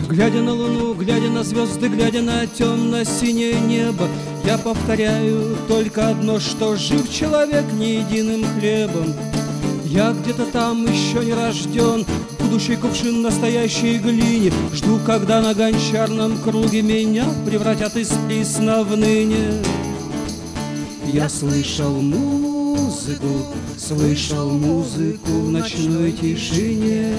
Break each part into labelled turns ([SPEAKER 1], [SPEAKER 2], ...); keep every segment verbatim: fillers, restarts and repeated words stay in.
[SPEAKER 1] Глядя на луну, глядя на звезды, глядя на темно-синее небо, я повторяю только одно, что жив человек не единым хлебом. Я где-то там еще не рожден, будущий кувшин настоящей глине. Жду, когда на гончарном круге меня превратят из плисна в ныне. Я слышал музыку, слышал музыку в ночной тишине.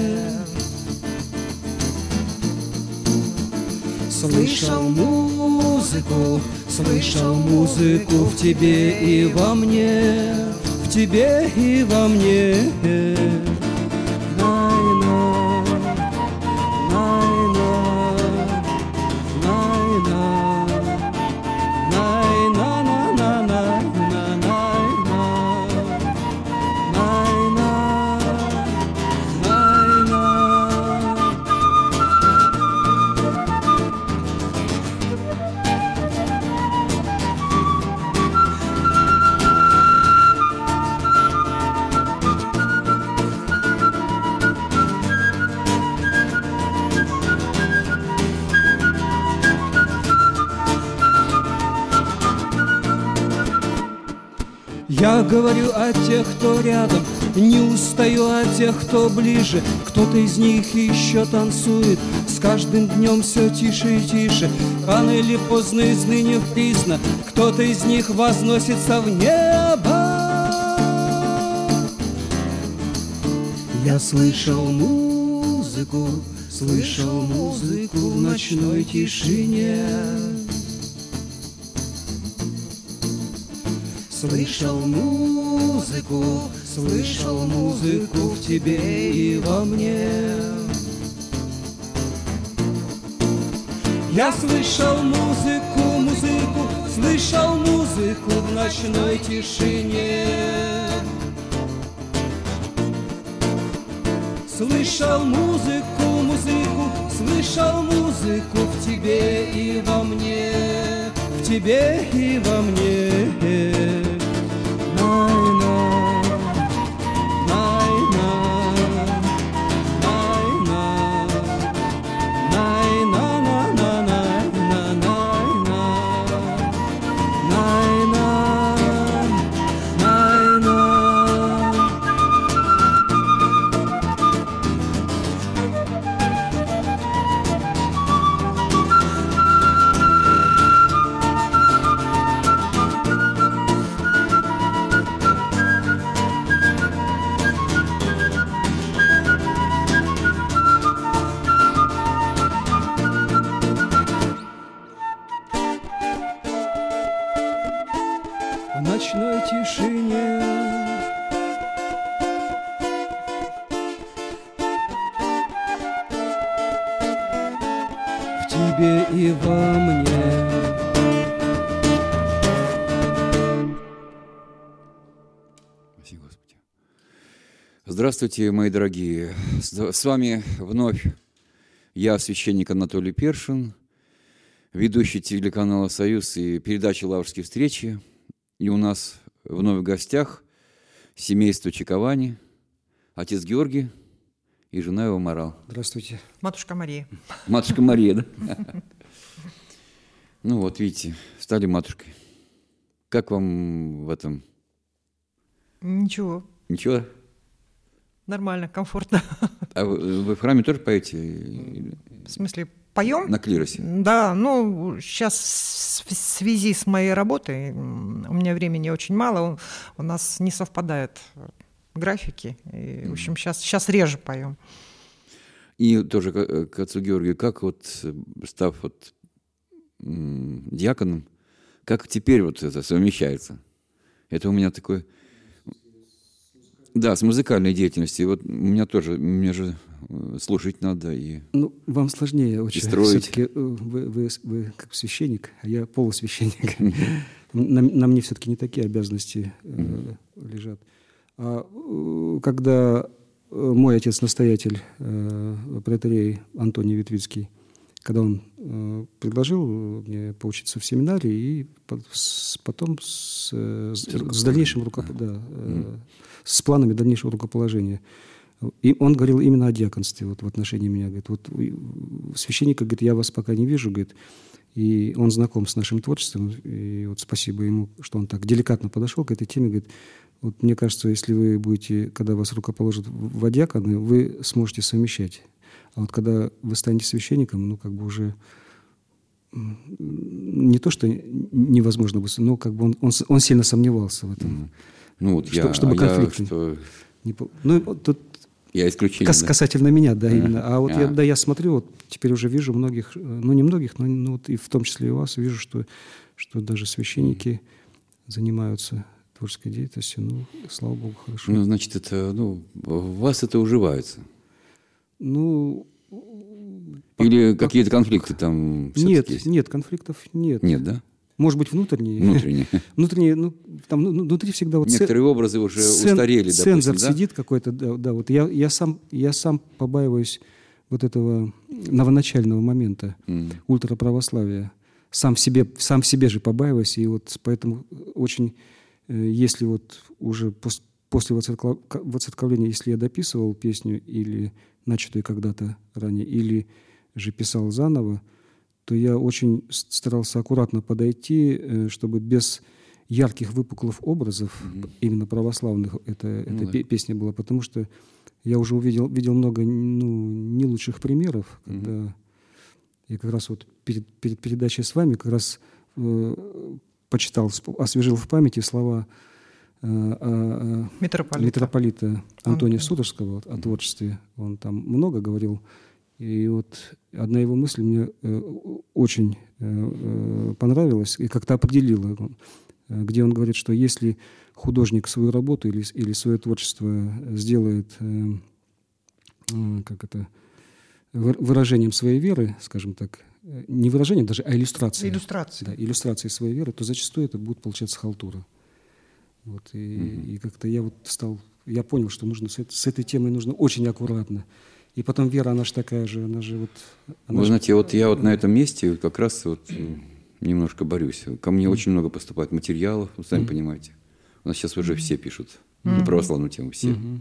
[SPEAKER 1] Слышал музыку, слышал музыку в тебе и во мне, в тебе и во мне. Я говорю о тех, кто рядом, не устаю от тех, кто ближе. Кто-то из них еще танцует, с каждым днем все тише и тише. Рано или поздно из ныне в присно кто-то из них возносится в небо. Я слышал музыку, слышал музыку в ночной тишине. Слышал музыку, слышал музыку в тебе и во мне. Я слышал музыку, музыку, слышал музыку в ночной тишине. Слышал музыку, музыку, слышал музыку в тебе и во мне, в тебе и во мне. В ночной тишине. В тебе и во мне.
[SPEAKER 2] Спасибо, Господи. Здравствуйте, мои дорогие. С вами вновь я, священник Анатолий Першин, ведущий телеканала «Союз» и передачи «Лаврские встречи». И у нас вновь в гостях семейство Чиковани, отец Георгий и жена его Марал.
[SPEAKER 3] Здравствуйте.
[SPEAKER 4] Матушка Мария.
[SPEAKER 2] Матушка Мария, да? Ну вот, видите, стали матушкой. Как вам в этом?
[SPEAKER 4] Ничего.
[SPEAKER 2] Ничего?
[SPEAKER 4] Нормально, комфортно.
[SPEAKER 2] А вы, вы в храме тоже поете?
[SPEAKER 4] В смысле, поем?
[SPEAKER 2] На клиросе?
[SPEAKER 4] Да, ну, сейчас в связи с моей работой, у меня времени очень мало, у нас не совпадают графики. И, в общем, сейчас, сейчас реже поем.
[SPEAKER 2] И тоже к, к отцу Георгию, как вот, став вот диаконом, как теперь вот это совмещается? Это у меня такой... Да, с музыкальной деятельностью. Вот у меня тоже, мне же слушать надо и
[SPEAKER 3] Ну, вам сложнее очень.
[SPEAKER 2] строить.
[SPEAKER 3] Все-таки вы, вы, вы как священник, а я полусвященник. На, на мне все-таки не такие обязанности э, лежат. А э, когда мой отец-настоятель, э, протоиерей Антоний Витвицкий, когда он э, предложил мне поучиться в семинарии и с, потом с, с, с дальнейшим рукоп... да, э, с планами дальнейшего рукоположения, И он говорил именно о диаконстве вот, в отношении меня. Говорит, вот священника, говорит, я вас пока не вижу, говорит, и он знаком с нашим творчеством, и вот спасибо ему, что он так деликатно подошел к этой теме. Говорит, вот мне кажется, если вы будете, когда вас рукоположат в диаконы, вы сможете совмещать. А вот когда вы станете священником, ну, как бы уже не то, что невозможно будет, но как бы он, он, он сильно сомневался в этом.
[SPEAKER 2] Ну, вот
[SPEAKER 3] что,
[SPEAKER 2] я,
[SPEAKER 3] чтобы конфликт
[SPEAKER 2] я, что...
[SPEAKER 3] не... Ну, вот тут
[SPEAKER 2] я исключение.
[SPEAKER 3] Кас,
[SPEAKER 2] да?
[SPEAKER 3] Касательно меня, да, а, именно. А вот
[SPEAKER 2] а.
[SPEAKER 3] Я, да, я смотрю, вот теперь уже вижу многих, ну, не многих, но ну, вот и в том числе и вас, вижу, что, что даже священники занимаются творческой деятельностью. Ну, слава Богу, хорошо.
[SPEAKER 2] Ну, значит, это, ну, в вас это уживается.
[SPEAKER 3] Ну...
[SPEAKER 2] Или по, какие-то конфликты там
[SPEAKER 3] нет,
[SPEAKER 2] есть?
[SPEAKER 3] Нет, конфликтов нет.
[SPEAKER 2] Нет, да?
[SPEAKER 3] Может быть, внутренние.
[SPEAKER 2] Внутренние.
[SPEAKER 3] Внутренние, ну, там ну, внутри всегда вот...
[SPEAKER 2] Некоторые цен... образы уже цен... устарели, допустим,
[SPEAKER 3] цензор
[SPEAKER 2] да?
[SPEAKER 3] сидит какой-то, да, да вот я, я, сам, я сам побаиваюсь вот этого новоначального момента, mm. ультраправославия. Сам в себе, сам в себе же побаиваюсь, и вот поэтому очень, если вот уже пос, после воцерковления, если я дописывал песню или начатую когда-то ранее, или же писал заново, то я очень старался аккуратно подойти, чтобы без ярких выпуклых образов, mm-hmm. именно православных, это, ну, эта да. песня была, потому что я уже увидел, видел много ну, не лучших примеров, mm-hmm. когда я как раз вот перед, перед передачей с вами как раз э, почитал, освежил в памяти слова э, э, митрополита. митрополита Антония mm-hmm. Суторского о творчестве. Он там много говорил. И вот одна его мысль мне э, очень э, понравилась и как-то определила, э, где он говорит, что если художник свою работу или, или свое творчество сделает э, э, как это, выражением своей веры, скажем так, не выражением даже, а иллюстрацией.
[SPEAKER 4] Иллюстрацией.
[SPEAKER 3] Да, иллюстрацией своей веры, то зачастую это будет получаться халтура. Вот, и, mm-hmm. и как-то я вот стал, я понял, что нужно с, с этой темой нужно очень аккуратно. И потом вера, она же такая же, она же вот... Она
[SPEAKER 2] Вы
[SPEAKER 3] же...
[SPEAKER 2] знаете, вот я вот на этом месте как раз вот немножко борюсь. Ко мне mm-hmm. очень много поступает материалов, вы сами mm-hmm. понимаете. У нас сейчас уже все пишут mm-hmm. на православную тему, все. Mm-hmm.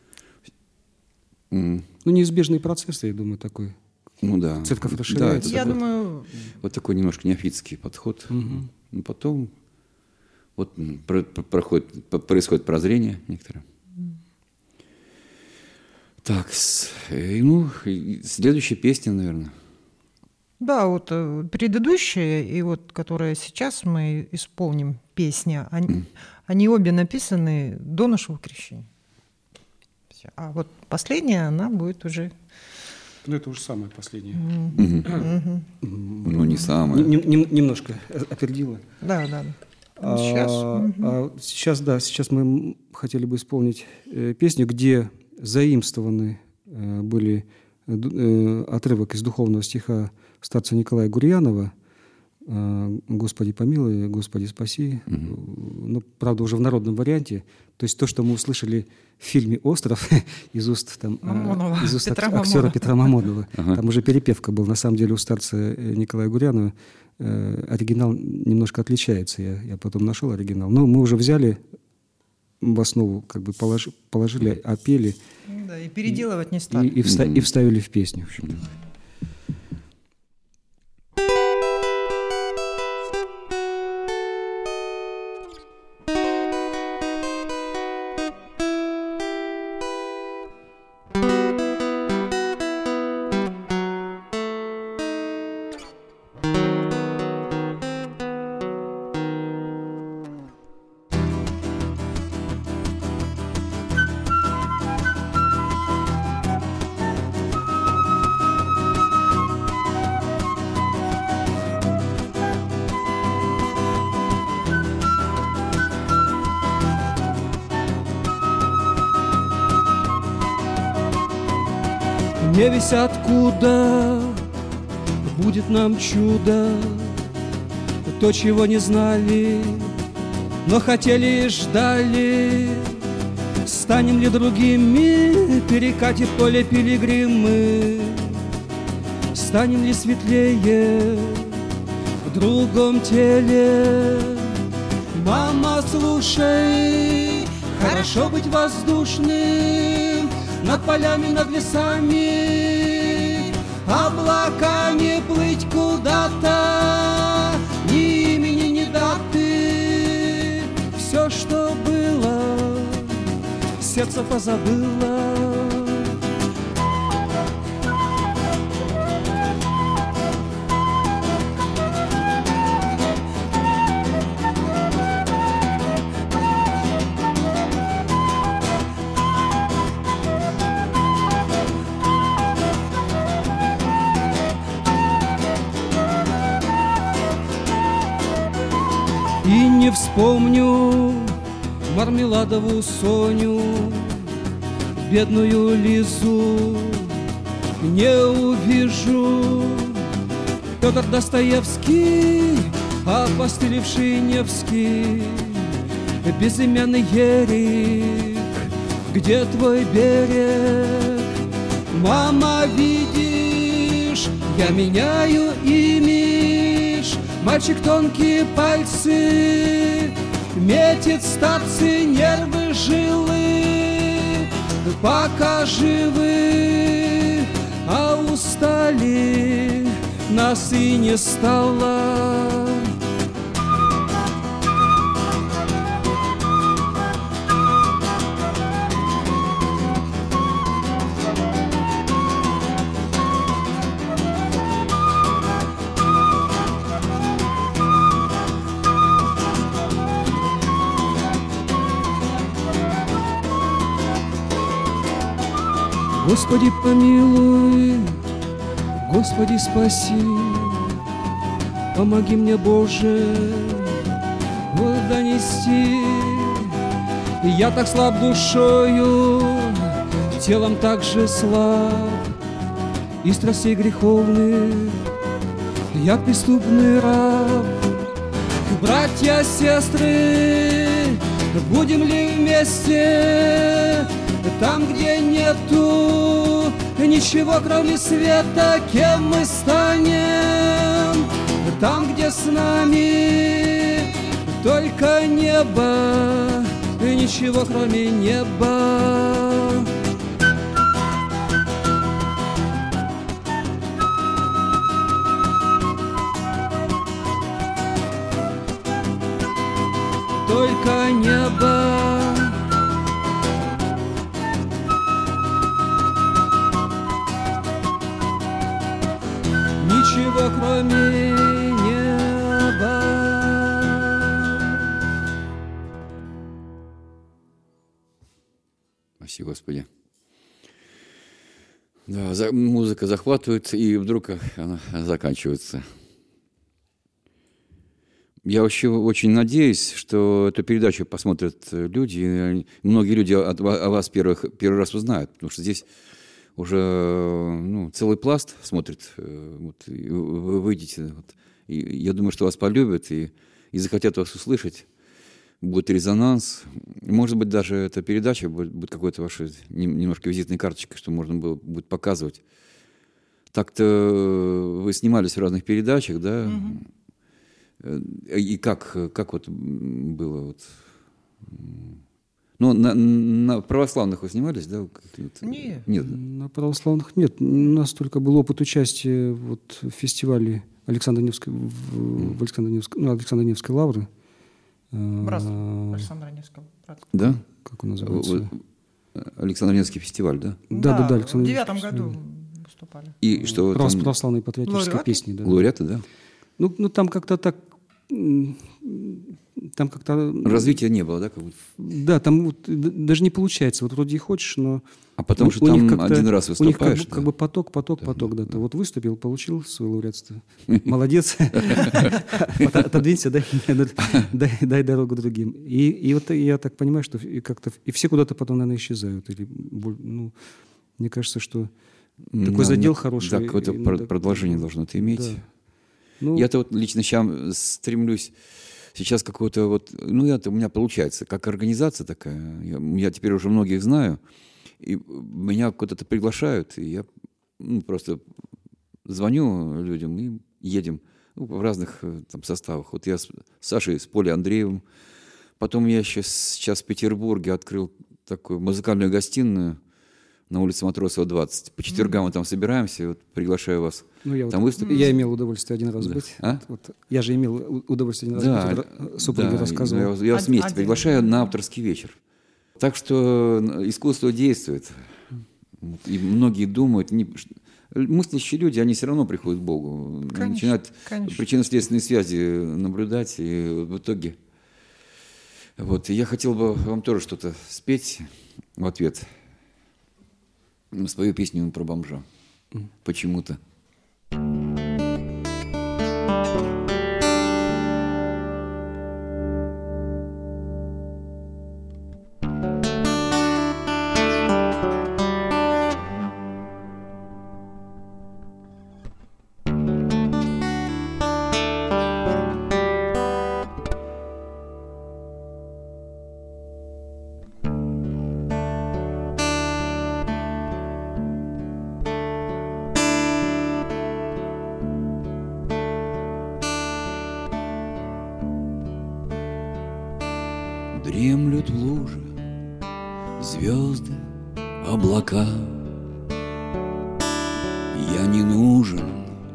[SPEAKER 3] Mm-hmm. Ну, неизбежный процесс, я думаю, такой.
[SPEAKER 2] Ну да.
[SPEAKER 3] Церковь расширяется.
[SPEAKER 2] Да,
[SPEAKER 4] я
[SPEAKER 2] такой,
[SPEAKER 4] думаю...
[SPEAKER 2] Вот такой немножко неофитский подход. Mm-hmm. Но потом вот про- про- проходит, происходит прозрение некоторое. Так, и, ну, и следующая песня, наверное.
[SPEAKER 4] Да, вот предыдущая и вот, которая сейчас мы исполним, песня, они, mm. они обе написаны до нашего крещения. А вот последняя, она будет уже...
[SPEAKER 3] Ну, это уже самая последняя.
[SPEAKER 4] Mm-hmm. Mm-hmm.
[SPEAKER 2] Ну, не самая.
[SPEAKER 3] Нем, нем, немножко опередила.
[SPEAKER 4] Да, да.
[SPEAKER 3] А,
[SPEAKER 4] сейчас.
[SPEAKER 3] Mm-hmm. А, сейчас, да, сейчас мы хотели бы исполнить э, песню, где заимствованы э, были э, отрывок из духовного стиха старца Николая Гурьянова э, «Господи помилуй, Господи спаси». Mm-hmm. Ну, правда, уже в народном варианте. То есть то, что мы услышали в фильме «Остров» из уст, там, э, из уст Петра ак- актера Петра Мамонова. Uh-huh. Там уже перепевка была. На самом деле у старца Николая Гурьянова э, оригинал немножко отличается. Я, я потом нашел оригинал. Но мы уже взяли в основу, как бы положи, положили, опели.
[SPEAKER 4] Да, и переделывать не стали.
[SPEAKER 3] И, и, вста- mm-hmm. и вставили в песню. В общем-то.
[SPEAKER 1] Не весь откуда будет нам чудо, то, чего не знали, но хотели и ждали. Станем ли другими, перекатив поле пилигримы? Станем ли светлее в другом теле? Мама, слушай, хорошо быть воздушным, над полями, над лесами, облаками плыть куда-то, ни имени, ни даты. Все, что было, сердце позабыло. И не вспомню Мармеладову Соню, бедную Лизу, не увижу Петр Достоевский, опостылевший Невский, безымянный Ерик, где твой берег? Мама, видишь, я меняю имидж. Мальчик тонкие пальцы, метит старцы, нервы, жилы, пока живы, а устали, нас и не стало. Господи, помилуй, Господи, спаси, помоги мне, Боже, вот донести. Я так слаб душою, телом так же слаб, и страстей греховных я преступный раб. Братья, сестры, будем ли вместе там, где нету ничего, кроме света? Кем мы станем там, где с нами только небо, и ничего, кроме неба? Только небо. Ничего, кроме неба.
[SPEAKER 2] Спасибо, Господи. Да, за, музыка захватывает, и вдруг она заканчивается. Я вообще очень надеюсь, что эту передачу посмотрят люди. Многие люди о, о вас первых, первый раз узнают, потому что здесь уже ну, целый пласт смотрит. Вот, и вы выйдете. Вот, и я думаю, что вас полюбят и, и захотят вас услышать. Будет резонанс. Может быть, даже эта передача будет, будет какой-то вашей немножко визитной карточкой, что можно было, будет показывать. Так-то вы снимались в разных передачах, да? Mm-hmm. И как, как вот было? Вот? Ну, на, на православных вы снимались, да?
[SPEAKER 4] Нет.
[SPEAKER 2] Нет.
[SPEAKER 3] На православных нет. У нас только был опыт участия вот, в фестивале Александра Невской, в, в Александра Невской, ну, Александра Невской лавры.
[SPEAKER 4] Братство Александра Невского. Братство.
[SPEAKER 2] Да?
[SPEAKER 3] Как он называется?
[SPEAKER 2] Александр Невский фестиваль, да?
[SPEAKER 3] Да, да, да.
[SPEAKER 4] да в девятом году выступали.
[SPEAKER 2] И что
[SPEAKER 3] Правос,
[SPEAKER 2] там?
[SPEAKER 3] Православные патриотические
[SPEAKER 4] Лауреаты?
[SPEAKER 3] песни. Да.
[SPEAKER 2] Лауреаты, да?
[SPEAKER 3] Ну, ну, там как-то так... Там как-то...
[SPEAKER 2] Развития не было, да? Как будто?
[SPEAKER 3] Да, там вот, даже не получается. Вот вроде и хочешь, но...
[SPEAKER 2] А потому что там один раз выступаешь.
[SPEAKER 3] У них как,
[SPEAKER 2] да?
[SPEAKER 3] бы, как бы поток, поток,
[SPEAKER 2] да,
[SPEAKER 3] поток. Да,
[SPEAKER 2] да.
[SPEAKER 3] да. Вот выступил, получил свое лауреатство. Молодец. Отодвинься, дай дорогу другим. И вот я так понимаю, что как-то... И все куда-то потом, наверное, исчезают. Ну, мне кажется, что такой задел хороший.
[SPEAKER 2] Да, какое-то продолжение должно это иметь.
[SPEAKER 3] Ну,
[SPEAKER 2] Я-то вот лично сейчас стремлюсь сейчас какого-то вот, ну это у меня получается, как организация такая, я, я теперь уже многих знаю, и меня куда-то приглашают, и я ну, просто звоню людям и едем ну, в разных там составах. Вот я с Сашей, с Полей Андреевым, потом я еще сейчас в Петербурге открыл такую музыкальную гостиную на улице Матросова, двадцать. По четвергам мы там собираемся, вот, приглашаю вас
[SPEAKER 3] Ну, я,
[SPEAKER 2] там
[SPEAKER 3] вот,
[SPEAKER 2] выступить.
[SPEAKER 3] я имел удовольствие один раз
[SPEAKER 2] Да.
[SPEAKER 3] быть.
[SPEAKER 2] А?
[SPEAKER 3] Вот, я же имел у- удовольствие один раз
[SPEAKER 2] Да,
[SPEAKER 3] быть. Вот, супруге
[SPEAKER 2] да,
[SPEAKER 3] рассказывал.
[SPEAKER 2] я, вас- я вас
[SPEAKER 4] Один-
[SPEAKER 2] вместе
[SPEAKER 4] один.
[SPEAKER 2] приглашаю на авторский вечер. Так что искусство действует. И многие думают, не, мыслящие люди, они все равно приходят к Богу. Они
[SPEAKER 4] Конечно,
[SPEAKER 2] начинают
[SPEAKER 4] конечно.
[SPEAKER 2] причинно-следственные связи наблюдать, и в итоге... Вот, и я хотел бы вам тоже что-то спеть в ответ. Спою песню про бомжа. Почему-то. Дремлют в луже звезды, облака. Я не нужен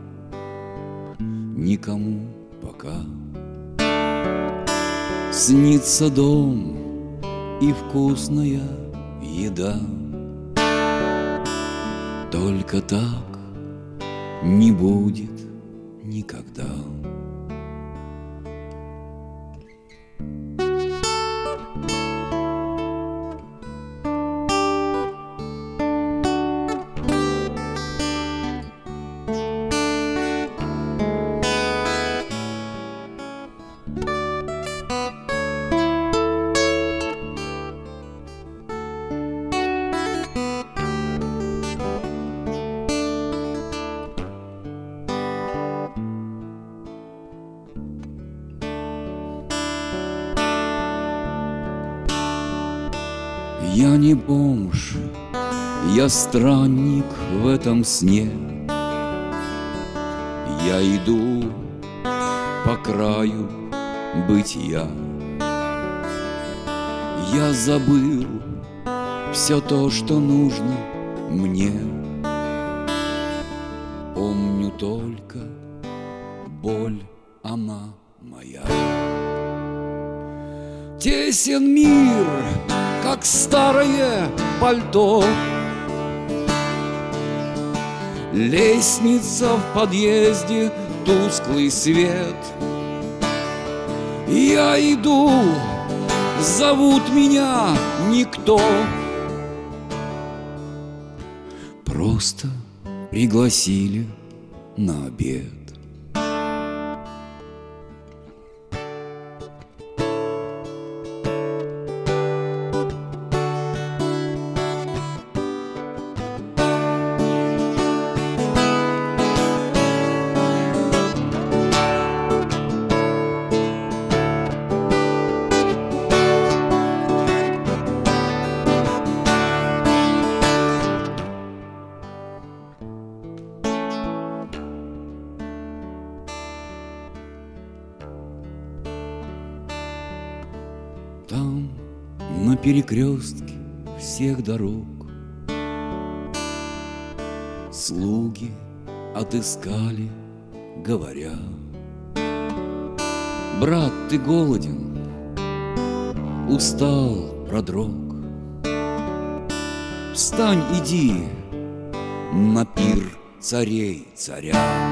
[SPEAKER 2] никому пока. Снится дом и вкусная еда. Только так не будет никогда. Я не бомж, я странник в этом сне. Я иду по краю бытия. Я забыл все то, что нужно мне. Помню только боль, она моя. Тесен мир, как старое пальто. Лестница в подъезде, тусклый свет. Я иду, зовут меня никто. Просто пригласили на обед. Там, на перекрестке всех дорог, слуги отыскали, говоря: брат, ты голоден, устал, продрог. Встань, иди на пир царей царя.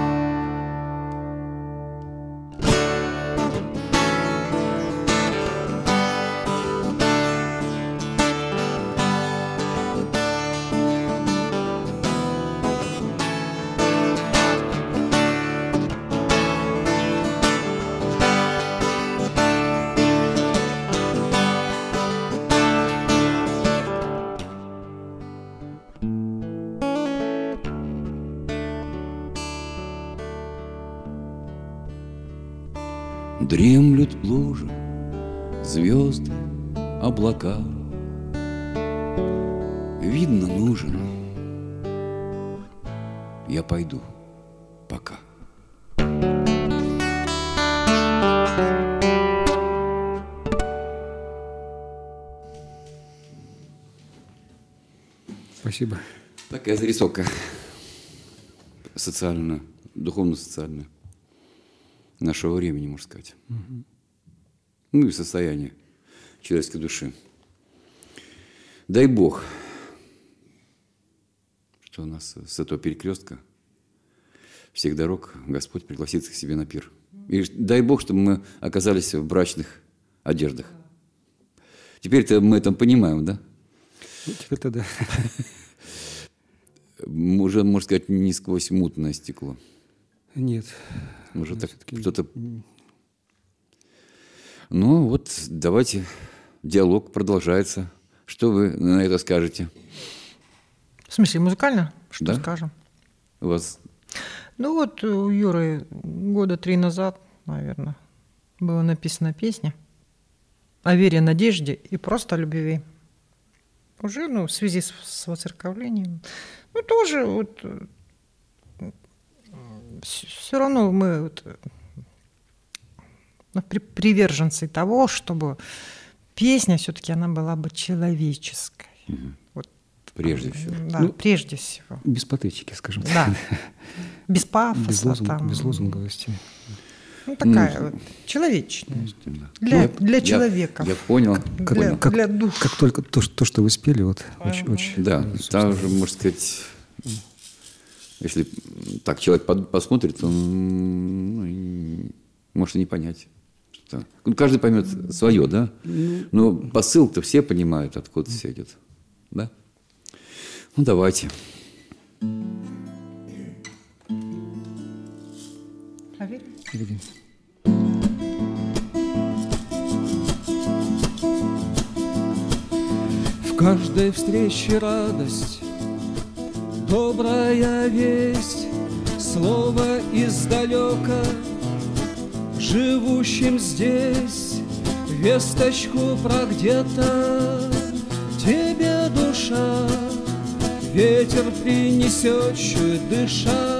[SPEAKER 2] Дремлют лужи, звезды, облака. Видно, нужен. Я пойду пока.
[SPEAKER 3] Спасибо.
[SPEAKER 2] Такая зарисовка социальная, духовно-социальная нашего времени, можно сказать. Угу. Ну и состояние человеческой души. Дай Бог, что у нас с этого перекрестка всех дорог Господь пригласит к себе на пир. И дай Бог, чтобы мы оказались в брачных одеждах. Теперь-то мы это понимаем, да?
[SPEAKER 3] Ну, теперь-то да.
[SPEAKER 2] Уже, можно сказать, не сквозь мутное стекло.
[SPEAKER 3] Нет.
[SPEAKER 2] Уже так что-то... Ну вот, давайте, диалог продолжается. Что вы на это скажете?
[SPEAKER 4] В смысле, музыкально? Что
[SPEAKER 2] да?
[SPEAKER 4] скажем?
[SPEAKER 2] У вас...
[SPEAKER 4] Ну вот у Юры года три назад, наверное, была написана песня о вере, надежде и просто любви. Уже, ну, в связи с, с воцерковлением. Ну, тоже вот все равно мы вот, ну, при, приверженцы того, чтобы песня все-таки она была бы человеческой.
[SPEAKER 2] Угу.
[SPEAKER 4] Вот,
[SPEAKER 2] прежде всего.
[SPEAKER 4] Да, ну, прежде всего.
[SPEAKER 3] Без патетики, скажем так.
[SPEAKER 4] Да. Без пафоса.
[SPEAKER 3] Без, лозунг,
[SPEAKER 4] там.
[SPEAKER 3] без лозунговости.
[SPEAKER 4] Ну, такая ну, вот человечность. Да. Для,
[SPEAKER 2] я,
[SPEAKER 4] для человека.
[SPEAKER 2] Я, я понял.
[SPEAKER 3] Как,
[SPEAKER 4] для,
[SPEAKER 3] как,
[SPEAKER 4] для душ.
[SPEAKER 3] Как только то, то, что вы спели, вот
[SPEAKER 4] ага.
[SPEAKER 3] очень, очень...
[SPEAKER 2] Да, там же, можно сказать, если так человек посмотрит, он ну, может и не понять. Что... Ну, каждый поймет свое, да? Но посыл-то все понимают, откуда все идет. Да? Ну, давайте.
[SPEAKER 3] Видим.
[SPEAKER 1] В каждой встрече радость, добрая весть, слово издалека, живущим здесь, весточку про где-то тебе душа, ветер принесет, чуть дыша.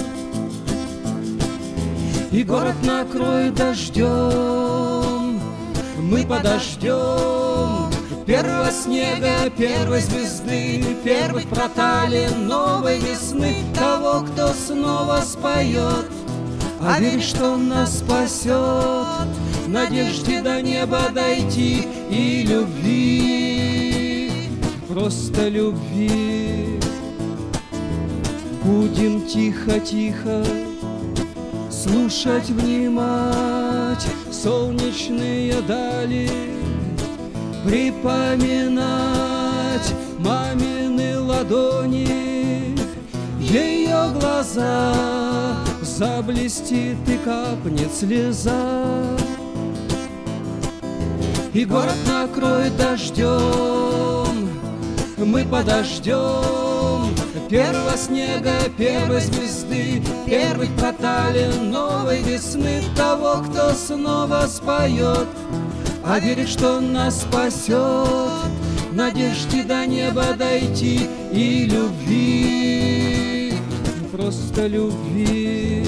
[SPEAKER 1] И город накроет дождем, мы подождем первого снега, первой звезды, первых проталин новой весны, того, кто снова споет, а верит, что он нас спасет, в надежде до неба дойти и любви, просто любви. Будем тихо-тихо слушать, внимать солнечные дали, припоминать мамины ладони, ее глаза, заблестит и капнет слеза. И город накроет дождем, мы подождем первого снега, первой звезды, первых проталин новой весны, того, кто снова споет, а верит, что он нас спасет, в надежде до неба дойти и любви, просто любви.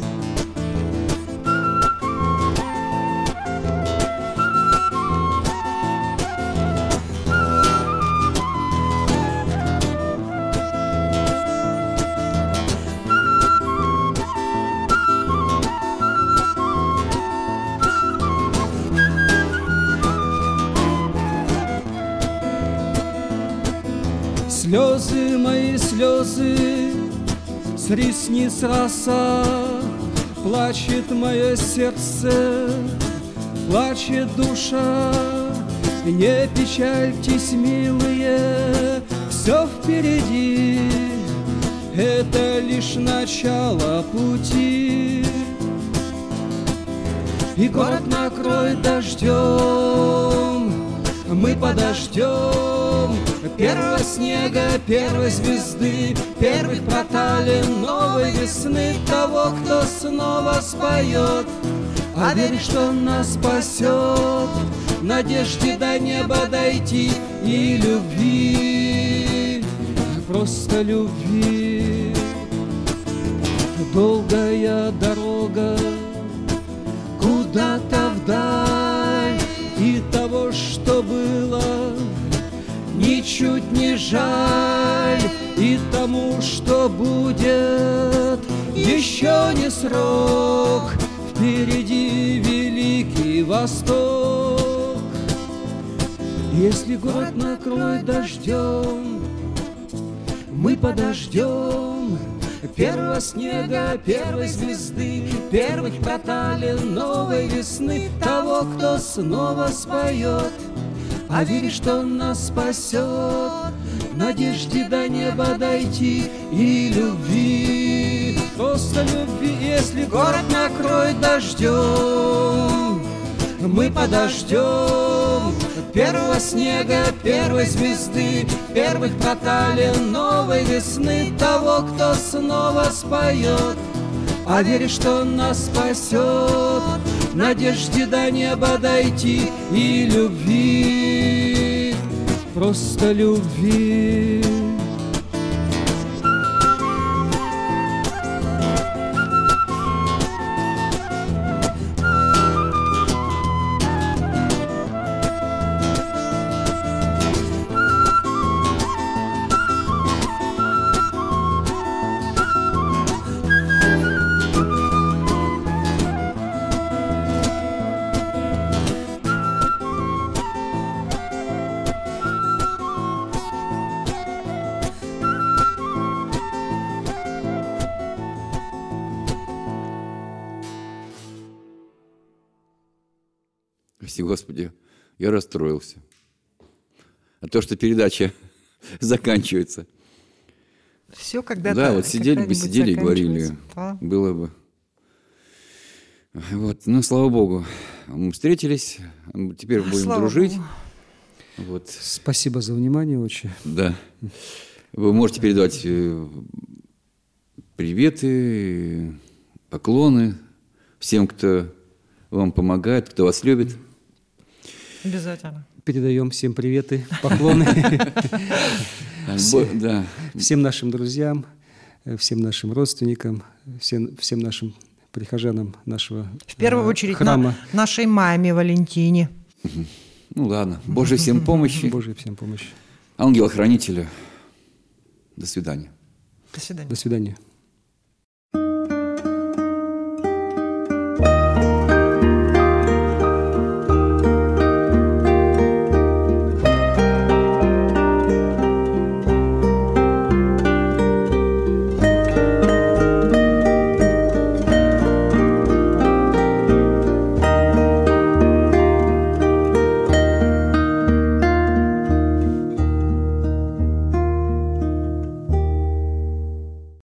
[SPEAKER 1] Слезы мои, слезы, с ресниц роса, плачет мое сердце, плачет душа. Не печальтесь, милые, все впереди, это лишь начало пути. И город накроет дождем, мы подождем первого снега, первой звезды, первых проталин новой весны, того, кто снова споет, а верит, что он нас спасет, в надежде до неба дойти и любви, просто любви. Долгая дорога куда-то вдаль, и того, что было, ничуть не жаль. тому, что будет, еще не срок. Впереди великий Восток. Если город накроет дождем, мы подождем первого снега, первой звезды, первых проталин новой весны, того, кто снова споет, а веришь, что он нас спасет, надежде до неба дойти и любви, просто любви. Если город накроет дождем, мы подождем первого снега, первой звезды, первых проталин новой весны, того, кто снова споет, а веришь, что он нас спасет, надежде до неба дойти и любви, просто любви.
[SPEAKER 2] Прости, Господи, я расстроился. А то, что передача заканчивается.
[SPEAKER 4] Все когда-то.
[SPEAKER 2] Да, вот сидели бы, сидели и говорили.
[SPEAKER 4] Да.
[SPEAKER 2] Было бы. Вот, ну, слава Богу, мы встретились, теперь будем
[SPEAKER 4] Слава
[SPEAKER 2] дружить.
[SPEAKER 4] Богу.
[SPEAKER 2] Вот.
[SPEAKER 3] Спасибо за внимание, отче.
[SPEAKER 2] Да. Вы можете передавать э, приветы, поклоны всем, кто вам помогает, кто вас любит.
[SPEAKER 4] Обязательно.
[SPEAKER 3] Передаем всем приветы, поклоны.
[SPEAKER 2] Да.
[SPEAKER 3] Всем нашим друзьям, всем нашим родственникам, всем, всем нашим прихожанам нашего
[SPEAKER 4] В первую
[SPEAKER 3] э,
[SPEAKER 4] очередь
[SPEAKER 3] храма.
[SPEAKER 4] на нашей маме Валентине.
[SPEAKER 2] Ну ладно. Божьей всем помощи.
[SPEAKER 3] Божьей всем помощи.
[SPEAKER 2] Ангела-хранителя. До свидания.
[SPEAKER 4] До свидания.
[SPEAKER 3] До свидания.